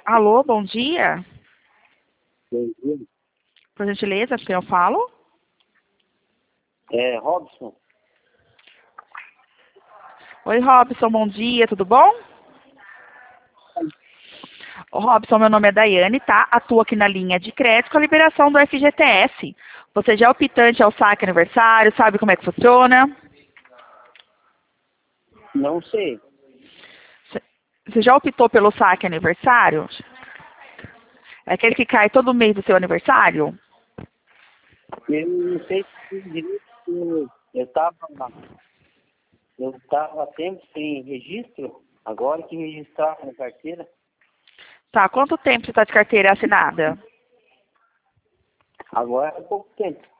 Alô, bom dia. Bom dia. Por gentileza, com quem eu falo? É, Robson? Oi, Robson, bom dia, tudo bom? Ô, Robson, meu nome é Daiane, tá? Atuo aqui na linha de crédito com a liberação do FGTS. Você já é optante ao saque aniversário, sabe como é que funciona? Não sei. Você já optou pelo saque aniversário? É aquele que cai todo mês do seu aniversário? Eu não sei se direito. Eu estava tempo sem registro, agora que registraram na carteira, Tá, quanto tempo você está de carteira assinada? agora é pouco tempo.